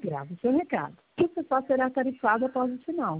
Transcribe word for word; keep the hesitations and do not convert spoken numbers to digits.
grave o seu recado. Isso só será tarifado após o sinal.